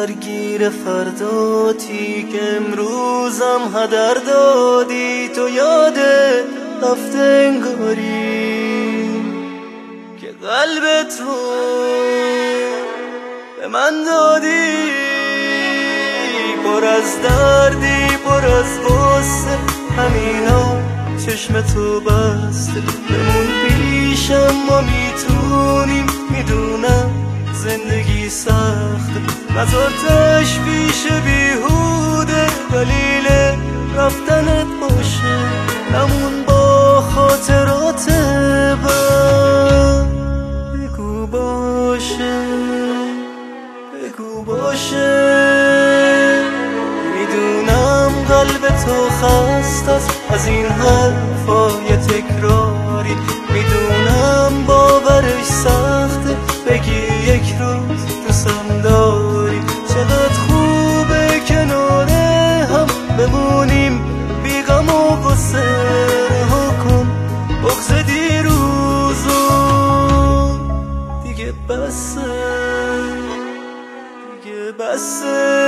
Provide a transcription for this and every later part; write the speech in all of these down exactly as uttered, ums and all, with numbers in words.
درگیر فرداتی که امروزم هدر دادی. تو یادت رفته انگاری که قلبت رو به من دادی. پر از دردی پر از غصه همینا چشم تو بسته. بمون پیشم ما میتونیم، میدونم زندگی سخته. نذار تشویش بیهوده دلیل رفتنت باشه. نمون با خاطرات بد. بگو باشه بگو باشه. میدونم قلب تو خسته است از این حرفای تکراری. میدونم باورش سخته بگی یک روز دوستم داری. چقدر خوبه کنار هم بمونیم بی غم و غصه. رها کن بغض دیروزو دیگه بسه دیگه بسه.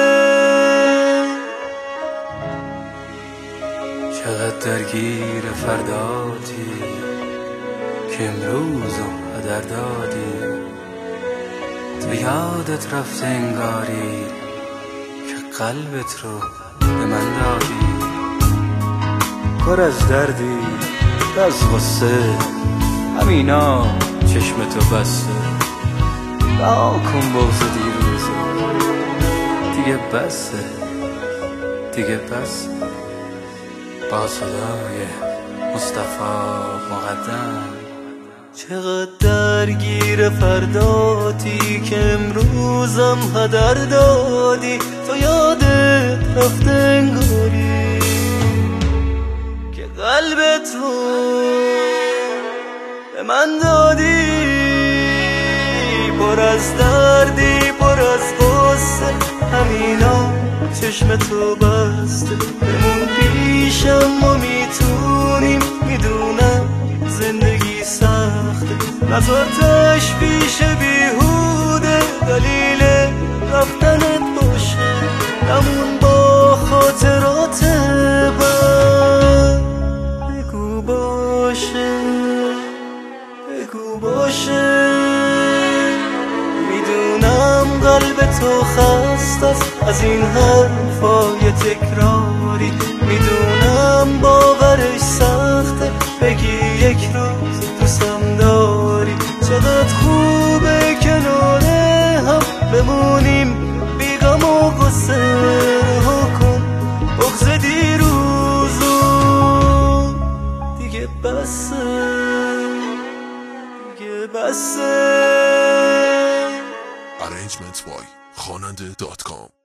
چقدر درگیر فرداتی که امروزم هدر دادی. تو یادت رفته انگاری که قلبت رو به من دادی. پر از دردی از غصه همینا چشم تو بسته. رها کن بغض دیروزو دیگه بسه دیگه بسه. با صدای مصطفی مقدم. چقدر درگیر فرداتی که امروزم هدر دادی. تو یادت رفته انگاری که قلبت رو به من دادی. پر از دردی پر از غصه همینا چشم تو بسته. بمون پیشم ما میتونیم، میدونم زندگی سخته. نذار تشویش بیهوده دلیل رفتنت باشه. نمون با خاطرات بد. بگو باشه بگو باشه. میدونم قلب تو خسته است از این حرفای تکراری. میدونم باورش سخته بگی یک روز دوستم داری. چقدر خوبه کنار هم بمونیم بی غم و غصه. رها کن بغض دیروزو دیگه بسه دیگه بسه. Arrangements by خواننده دات کام